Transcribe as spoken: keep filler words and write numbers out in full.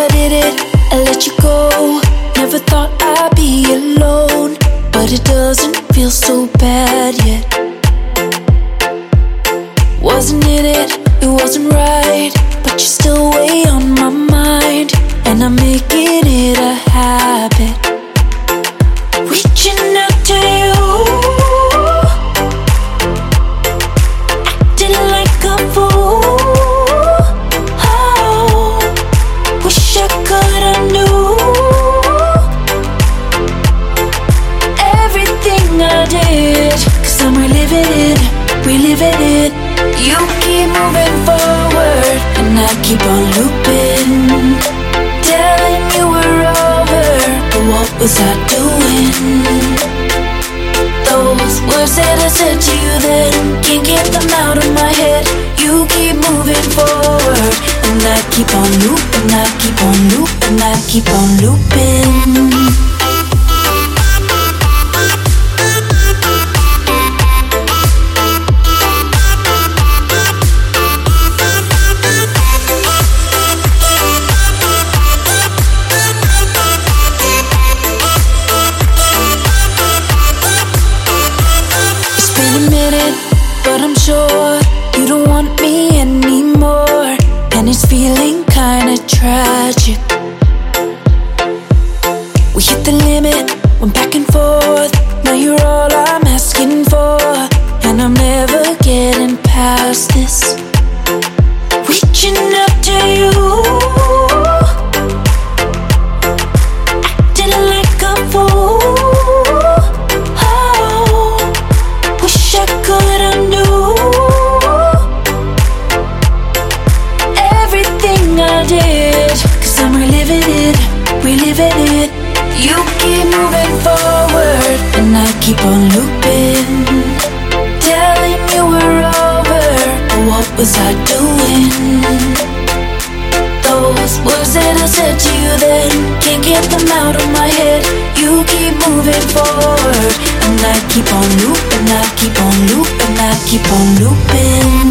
I did it, I let you go. Never thought I'd be alone, but it doesn't feel so bad yet. Wasn't in it, it wasn't right, but you're still way on my mind, and I'm making it a habit. Reaching out to you, acting like a fool. Oh, wish I could undo everything I did, 'cause I'm reliving it, reliving it. You keep moving forward, and I keep on looping, telling you we're over, but what was I doing? Those words that I said to you then, can't get them out of my head. You keep moving forward, and I keep on looping, I keep on looping, I keep on looping. But I'm sure you don't want me anymore, and it's feeling kinda tragic. We hit the limit, went back and forth. Now you're all I'm asking for, and I'm never getting past this. Reaching up to you, acting like a fool. Oh, wish I could undo everything I did, 'cause I'm reliving it, reliving it. You keep moving forward, and I keep on looping, telling you we're over, but what was I doing? Those words that I said to you then, can't get them out of my head. You keep moving forward, and I keep on looping, I keep on looping, I keep on looping.